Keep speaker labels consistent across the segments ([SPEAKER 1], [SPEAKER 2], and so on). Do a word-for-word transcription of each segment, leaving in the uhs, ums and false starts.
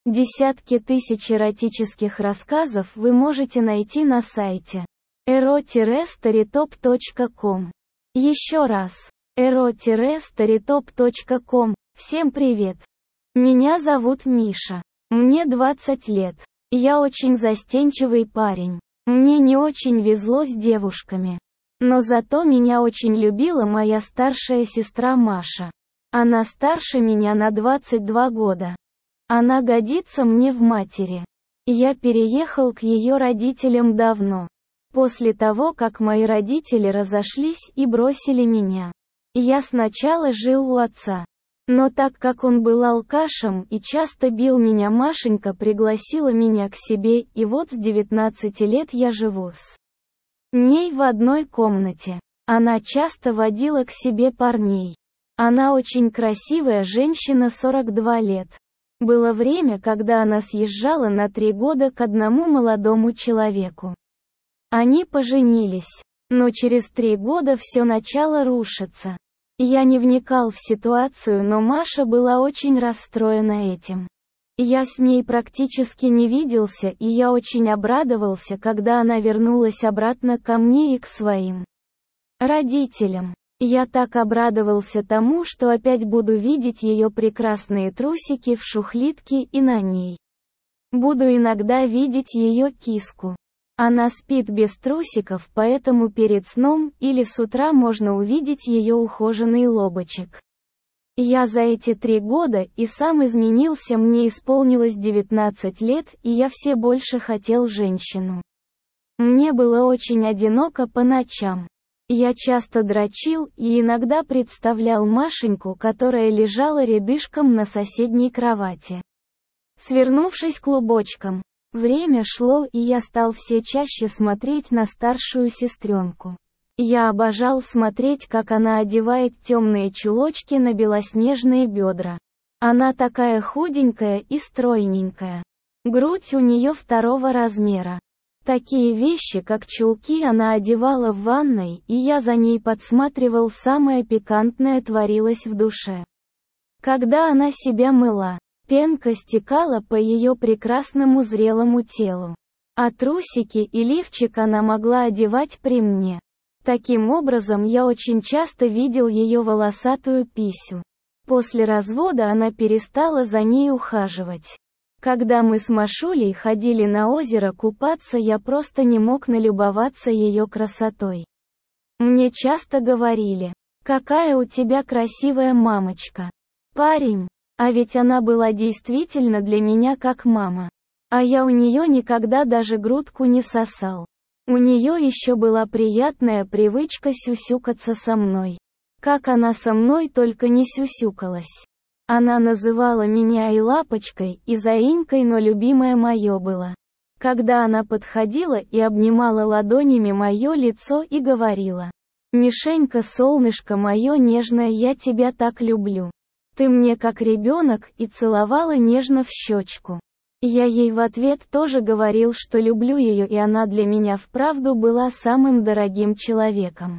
[SPEAKER 1] Десятки тысяч эротических рассказов вы можете найти на сайте эро старитоп точка ком. Еще раз, эро старитоп точка ком. Всем привет! Меня зовут Миша. Мне двадцать лет. Я очень застенчивый парень. Мне не очень везло с девушками. Но зато меня очень любила моя старшая сестра Маша. Она старше меня на двадцать два года. Она годится мне в матери. Я переехал к ее родителям давно. После того, как мои родители разошлись и бросили меня. Я сначала жил у отца. Но так как он был алкашем и часто бил меня, Машенька пригласила меня к себе, и вот с девятнадцати лет я живу с ней в одной комнате. Она часто водила к себе парней. Она очень красивая женщина, сорок два лет. Было время, когда она съезжала на три года к одному молодому человеку. Они поженились. Но через три года все начало рушиться. Я не вникал в ситуацию, но Маша была очень расстроена этим. Я с ней практически не виделся, и я очень обрадовался, когда она вернулась обратно ко мне и к своим родителям. Я так обрадовался тому, что опять буду видеть ее прекрасные трусики в шухлядке и на ней. Буду иногда видеть ее киску. Она спит без трусиков, поэтому перед сном или с утра можно увидеть ее ухоженный лобочек. Я за эти три года и сам изменился, мне исполнилось девятнадцать лет, и я все больше хотел женщину. Мне было очень одиноко по ночам. Я часто дрочил и иногда представлял Машеньку, которая лежала рядышком на соседней кровати, свернувшись клубочком. Время шло, и я стал все чаще смотреть на старшую сестренку. Я обожал смотреть, как она одевает темные чулочки на белоснежные бедра. Она такая худенькая и стройненькая. Грудь у нее второго размера. Такие вещи, как чулки, она одевала в ванной, и я за ней подсматривал, самое пикантное творилось в душе. Когда она себя мыла, пенка стекала по ее прекрасному зрелому телу. А трусики и лифчик она могла одевать при мне. Таким образом, я очень часто видел ее волосатую писю. После развода она перестала за ней ухаживать. Когда мы с Машулей ходили на озеро купаться, я просто не мог налюбоваться ее красотой. Мне часто говорили: «Какая у тебя красивая мамочка, парень». А ведь она была действительно для меня как мама. А я у нее никогда даже грудку не сосал. У нее еще была приятная привычка сюсюкаться со мной. Как она со мной только не сюсюкалась. Она называла меня и лапочкой, и заинькой, но любимое мое было, когда она подходила и обнимала ладонями мое лицо и говорила: «Мишенька, солнышко мое нежное, я тебя так люблю. Ты мне как ребенок», и целовала нежно в щечку. Я ей в ответ тоже говорил, что люблю ее, и она для меня вправду была самым дорогим человеком.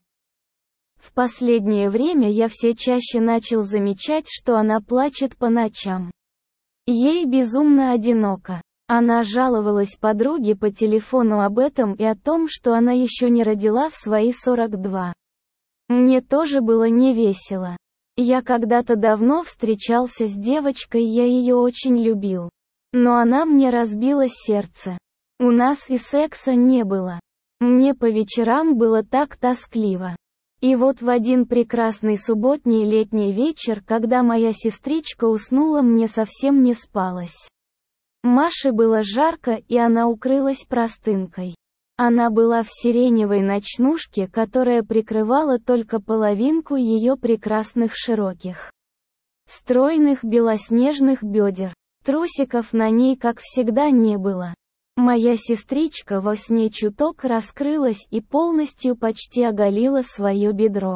[SPEAKER 1] В последнее время я все чаще начал замечать, что она плачет по ночам. Ей безумно одиноко. Она жаловалась подруге по телефону об этом и о том, что она еще не родила в свои сорок два. Мне тоже было не весело. Я когда-то давно встречался с девочкой, я ее очень любил. Но она мне разбила сердце. У нас и секса не было. Мне по вечерам было так тоскливо. И вот в один прекрасный субботний летний вечер, когда моя сестричка уснула, мне совсем не спалось. Маше было жарко, и она укрылась простынкой. Она была в сиреневой ночнушке, которая прикрывала только половинку ее прекрасных широких, стройных белоснежных бедер. Трусиков на ней, как всегда, не было. Моя сестричка во сне чуток раскрылась и полностью почти оголила свое бедро.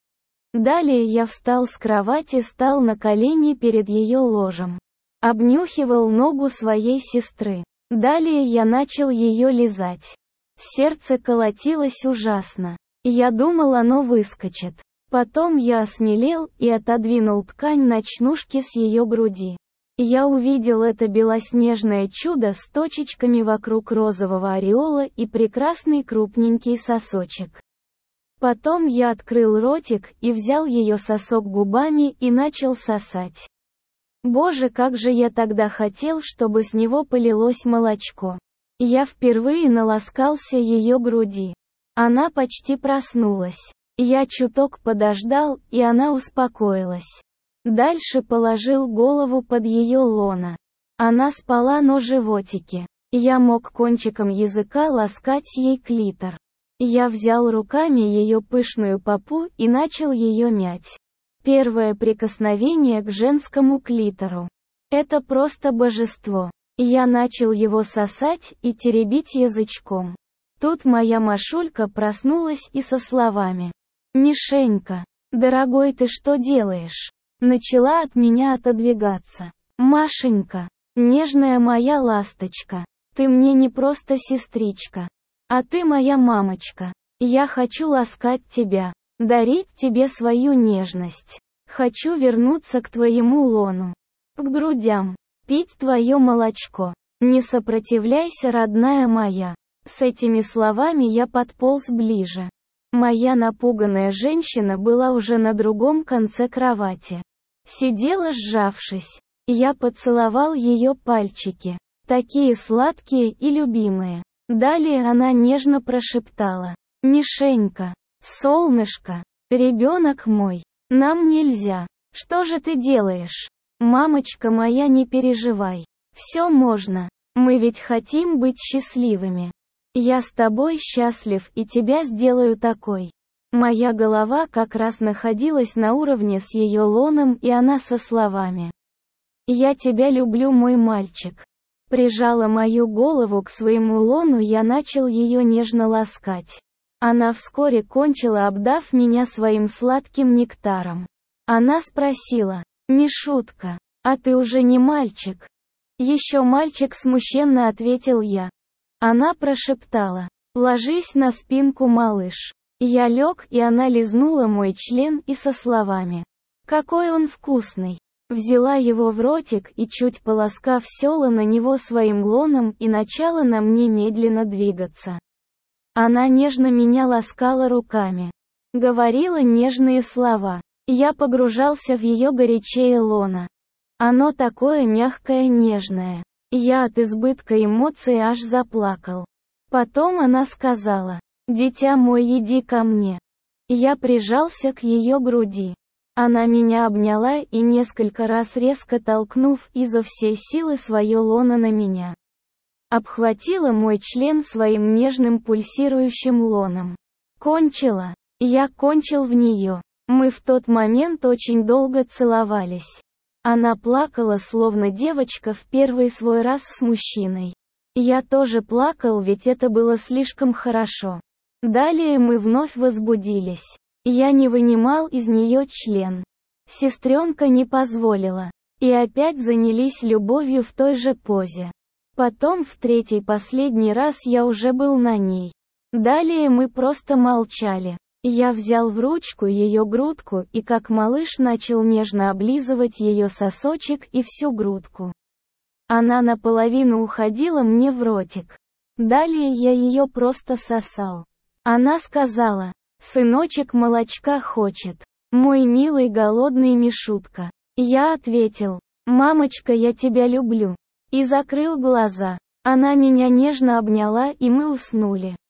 [SPEAKER 1] Далее я встал с кровати, стал на колени перед ее ложем. Обнюхивал ногу своей сестры. Далее я начал ее лизать. Сердце колотилось ужасно. Я думал, оно выскочит. Потом я осмелел и отодвинул ткань ночнушки с ее груди. Я увидел это белоснежное чудо с точечками вокруг розового ореола и прекрасный крупненький сосочек. Потом я открыл ротик и взял ее сосок губами и начал сосать. Боже, как же я тогда хотел, чтобы с него полилось молочко. Я впервые наласкался ее груди. Она почти проснулась. Я чуток подождал, и она успокоилась. Дальше положил голову под ее лоно. Она спала на животике. Я мог кончиком языка ласкать ей клитор. Я взял руками ее пышную попу и начал ее мять. Первое прикосновение к женскому клитору. Это просто божество. Я начал его сосать и теребить язычком. Тут моя Машулька проснулась и со словами: «Мишенька, дорогой, ты что делаешь?» Начала от меня отодвигаться. «Машенька, нежная моя ласточка, ты мне не просто сестричка, а ты моя мамочка. Я хочу ласкать тебя, дарить тебе свою нежность. Хочу вернуться к твоему лону, к грудям, пить твое молочко. Не сопротивляйся, родная моя». С этими словами я подполз ближе. Моя напуганная женщина была уже на другом конце кровати. Сидела сжавшись. Я поцеловал ее пальчики, такие сладкие и любимые. Далее она нежно прошептала: «Мишенька, солнышко, ребенок мой, нам нельзя. Что же ты делаешь? Мамочка моя, не переживай. Все можно. Мы ведь хотим быть счастливыми. Я с тобой счастлив и тебя сделаю такой». Моя голова как раз находилась на уровне с ее лоном, и она со словами: «Я тебя люблю, мой мальчик». Прижала мою голову к своему лону, я начал ее нежно ласкать. Она вскоре кончила, обдав меня своим сладким нектаром. Она спросила: «Мишутка, а ты уже не мальчик?» «Еще мальчик», смущенно ответил я. Она прошептала: «Ложись на спинку, малыш». Я лег, и она лизнула мой член и со словами: «Какой он вкусный». Взяла его в ротик и, чуть поласкав, села на него своим лоном и начала на мне медленно двигаться. Она нежно меня ласкала руками. Говорила нежные слова. Я погружался в ее горячее лоно. Оно такое мягкое, нежное. Я от избытка эмоций аж заплакал. Потом она сказала: «Дитя мой, иди ко мне». Я прижался к ее груди. Она меня обняла и несколько раз, резко толкнув изо всей силы свое лоно на меня, обхватила мой член своим нежным пульсирующим лоном. Кончила. Я кончил в нее. Мы в тот момент очень долго целовались. Она плакала, словно девочка в первый свой раз с мужчиной. Я тоже плакал, ведь это было слишком хорошо. Далее мы вновь возбудились. Я не вынимал из нее член. Сестренка не позволила. И опять занялись любовью в той же позе. Потом в третий последний раз я уже был на ней. Далее мы просто молчали. Я взял в ручку ее грудку и как малыш начал нежно облизывать ее сосочек и всю грудку. Она наполовину уходила мне в ротик. Далее я ее просто сосал. Она сказала: «Сыночек молочка хочет. Мой милый голодный Мишутка». Я ответил: «Мамочка, я тебя люблю». И закрыл глаза. Она меня нежно обняла, и мы уснули.